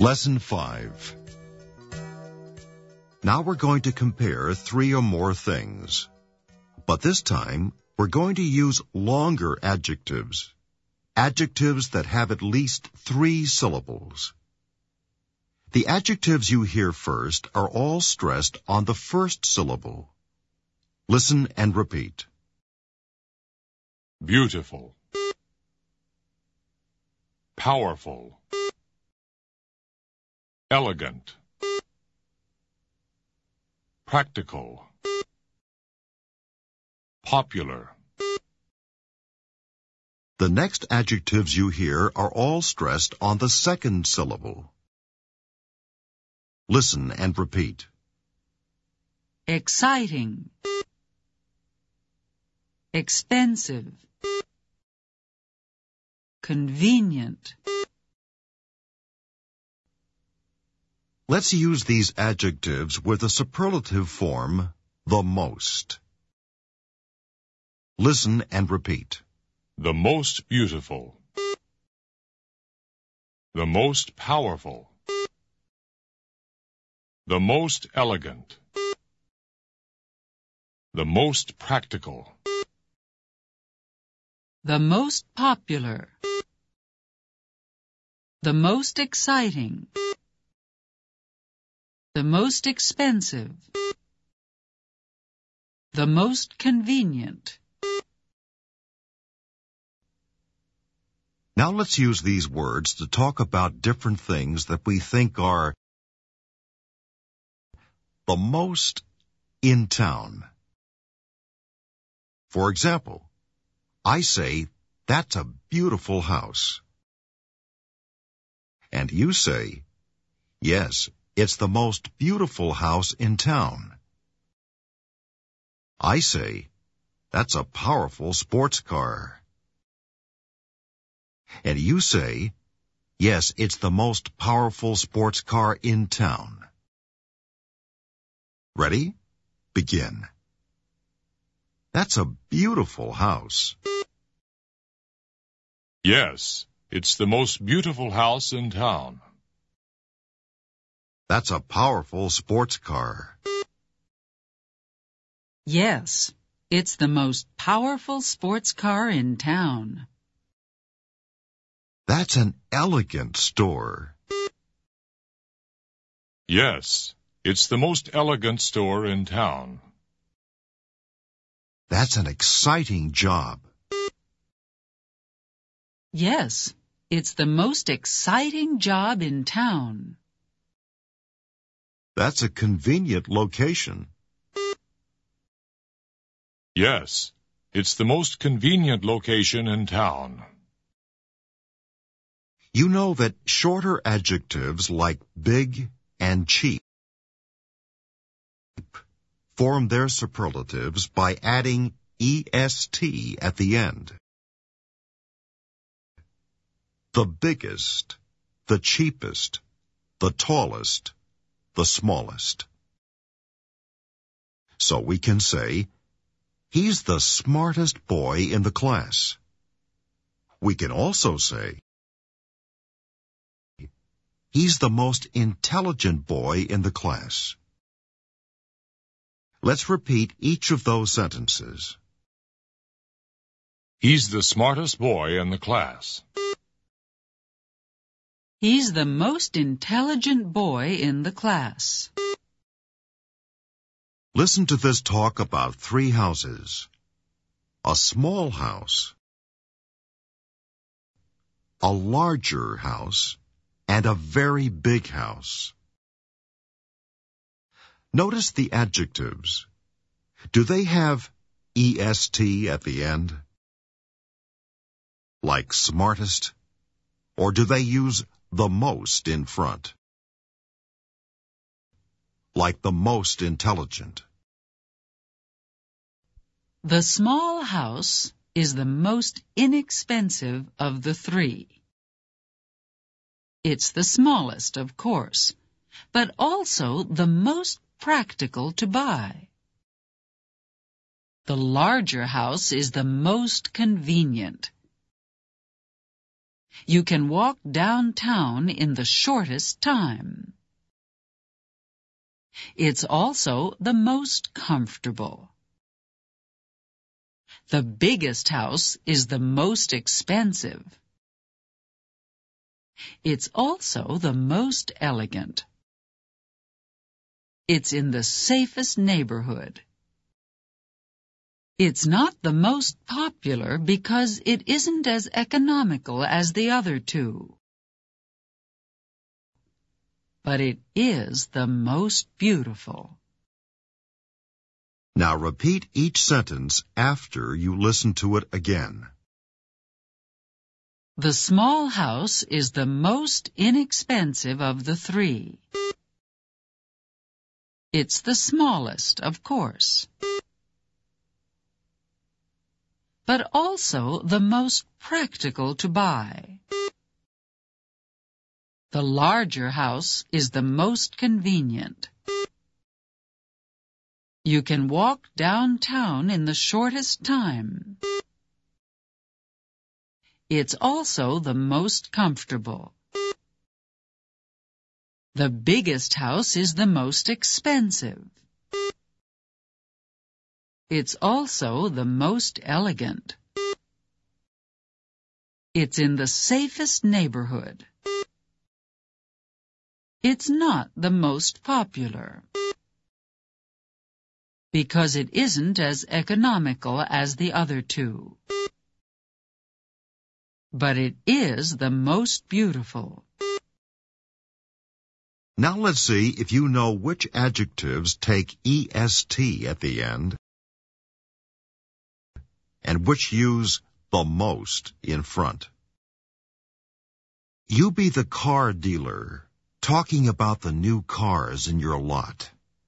Lesson 5. Now we're going to compare 3 or more things. But this time, we're going to use longer adjectives. Adjectives that have at least 3 syllables. The adjectives you hear first are all stressed on the first syllable. Listen and repeat. Beautiful. Powerful. Elegant. Practical. Popular. The next adjectives you hear are all stressed on the second syllable. Listen and repeat. Exciting. Expensive. Convenient. Let's use these adjectives with the superlative form, the most. Listen and repeat. The most beautiful. The most powerful. The most elegant. The most practical. The most popular. The most exciting. The most expensive. The most convenient. Now let's use these words to talk about different things that we think are the most in town. For example, I say, "That's a beautiful house." And you say, "Yes, it's the most beautiful house in town." I say, "That's a powerful sports car." And you say, "Yes, it's the most powerful sports car in town." Ready? Begin. That's a beautiful house. Yes, it's the most beautiful house in town. That's a powerful sports car. Yes, it's the most powerful sports car in town. That's an elegant store. Yes, it's the most elegant store in town. That's an exciting job. Yes, it's the most exciting job in town. That's a convenient location. Yes, it's the most convenient location in town. You know that shorter adjectives like big and cheap form their superlatives by adding est at the end. The biggest, the cheapest, the tallest, the smallest. So we can say, "He's the smartest boy in the class." We can also say, "He's the most intelligent boy in the class." Let's repeat each of those sentences. He's the smartest boy in the class. He's the most intelligent boy in the class. Listen to this talk about 3 houses. A small house, a larger house, and a very big house. Notice the adjectives. Do they have est at the end? Like smartest? Or do they use the most in front? Like the most intelligent. The small house is the most inexpensive of the 3. It's the smallest, of course, but also the most practical to buy. The larger house is the most convenient. You can walk downtown in the shortest time. It's also the most comfortable. The biggest house is the most expensive. It's also the most elegant. It's in the safest neighborhood. It's not the most popular because it isn't as economical as the other two. But it is the most beautiful. Now repeat each sentence after you listen to it again. The small house is the most inexpensive of the three. It's the smallest, of course, but also the most practical to buy. The larger house is the most convenient. You can walk downtown in the shortest time. It's also the most comfortable. The biggest house is the most expensive. It's also the most elegant. It's in the safest neighborhood. It's not the most popular, because it isn't as economical as the other two. But it is the most beautiful. Now let's see if you know which adjectives take EST at the end and which use the most in front. You be the car dealer, talking about the new cars in your lot.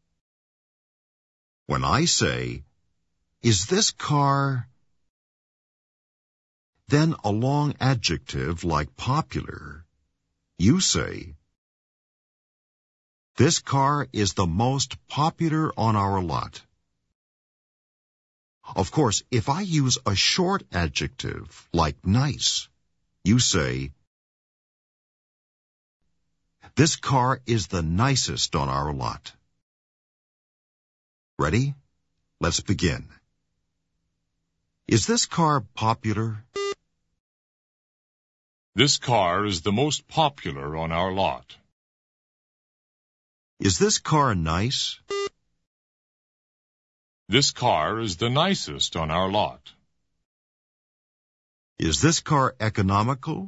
When I say, "Is this car?" then a long adjective like popular, you say, "This car is the most popular on our lot." Of course, if I use a short adjective like nice, you say, "This car is the nicest on our lot." Ready? Let's begin. Is this car popular? This car is the most popular on our lot. Is this car nice? This car is the nicest on our lot. Is this car economical?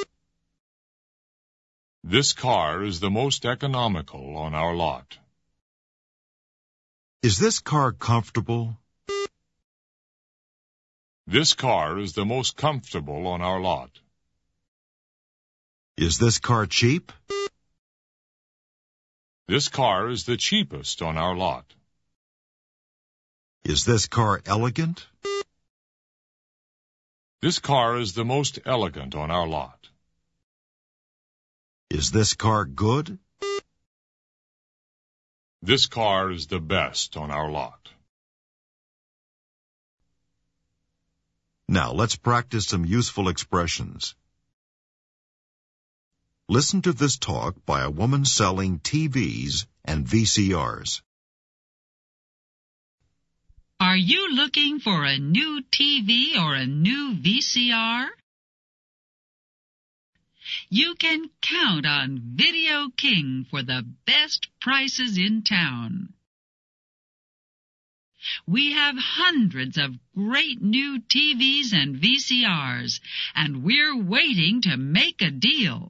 This car is the most economical on our lot. Is this car comfortable? This car is the most comfortable on our lot. Is this car cheap? This car is the cheapest on our lot. Is this car elegant? This car is the most elegant on our lot. Is this car good? This car is the best on our lot. Now let's practice some useful expressions. Listen to this talk by a woman selling TVs and VCRs. Are you looking for a new TV or a new VCR? You can count on Video King for the best prices in town. We have hundreds of great new TVs and VCRs, and we're waiting to make a deal.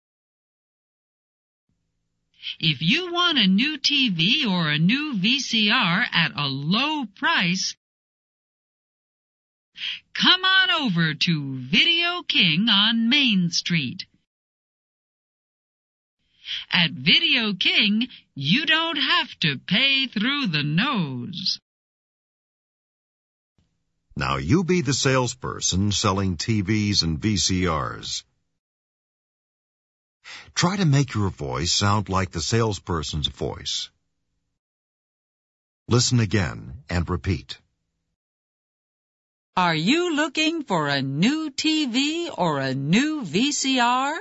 If you want a new TV or a new VCR at a low price, come on over to Video King on Main Street. At Video King, you don't have to pay through the nose. Now you be the salesperson selling TVs and VCRs. Try to make your voice sound like the salesperson's voice. Listen again and repeat. Are you looking for a new TV or a new VCR?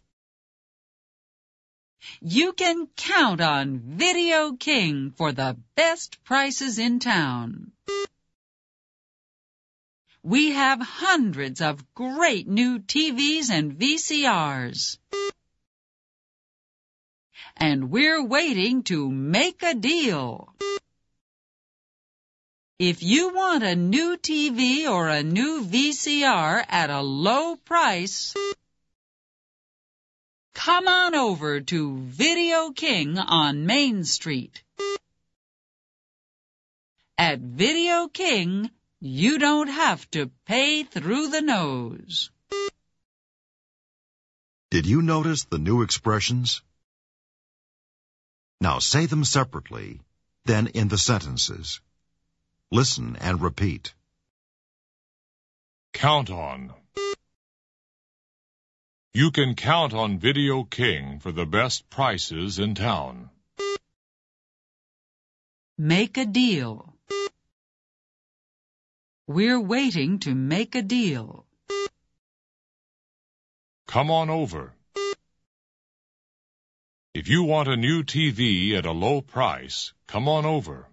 You can count on Video King for the best prices in town. We have hundreds of great new TVs and VCRs. And we're waiting to make a deal. If you want a new TV or a new VCR at a low price, come on over to Video King on Main Street. At Video King, you don't have to pay through the nose. Did you notice the new expressions? Now say them separately, then in the sentences. Listen and repeat. Count on. You can count on Video King for the best prices in town. Make a deal. We're waiting to make a deal. Come on over. If you want a new TV at a low price, come on over.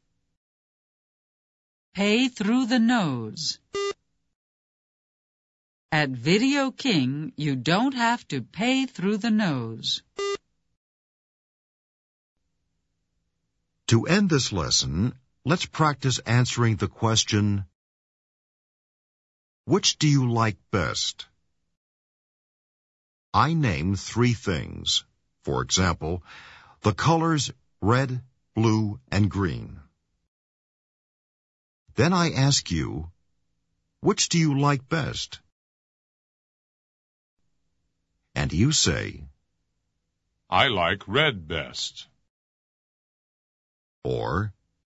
Pay through the nose. At Video King, you don't have to pay through the nose. To end this lesson, let's practice answering the question, which do you like best? I name 3 things. For example, the colors red, blue, and green. Then I ask you, which do you like best? And you say, I like red best. Or,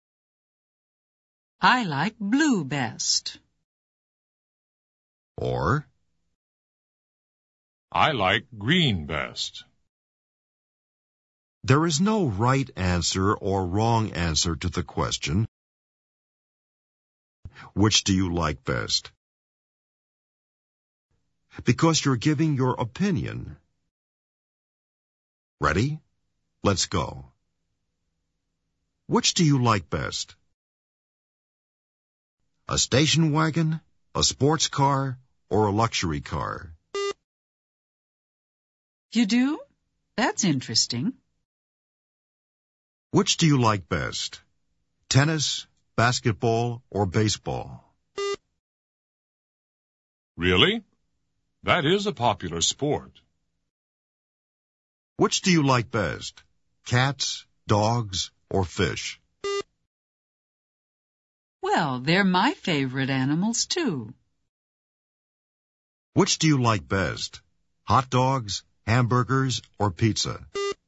I like blue best. Or, I like green best. There is no right answer or wrong answer to the question, which do you like best? Because you're giving your opinion. Ready? Let's go. Which do you like best? A station wagon, a sports car, or a luxury car? You do? That's interesting. Which do you like best? Tennis, basketball, or baseball? Really? That is a popular sport. Which do you like best? Cats, dogs, or fish? Well, they're my favorite animals, too. Which do you like best? Hot dogs, hamburgers, or pizza?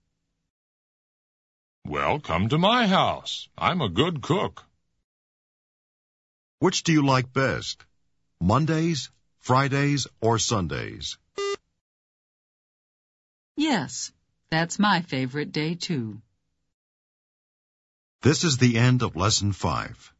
Well, come to my house. I'm a good cook. Which do you like best? Mondays, Fridays, or Sundays? Yes, that's my favorite day, too. This is the end of Lesson 5.